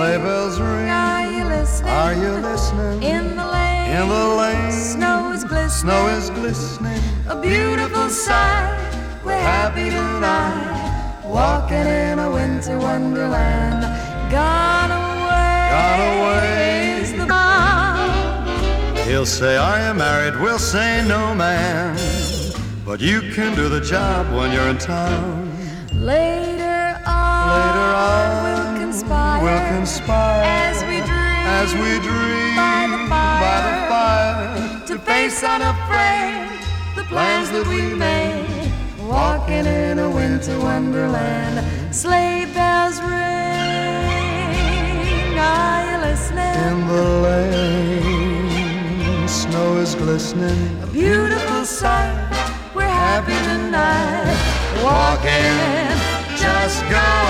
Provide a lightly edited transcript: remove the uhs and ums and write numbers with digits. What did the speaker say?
Sleigh bells ring. Are you listening? Are you listening? In the lane. In the lane. Snow is glistening. Snow is glistening. A beautiful sight. We're happy tonight. Walking in a winter wonderland. Gone away. Gone away. Is the bound. He'll say, are you married? We'll say, no, man. But you can do the job when you're in town. Later on, we'll conspire as we dream by the fire to to face unafraid the plans that we made. Walking in a winter wonderland. Sleigh bells ring. Are you listening? in the lane. Snow is glistening. A beautiful sight. We're happy tonight. Walking, just go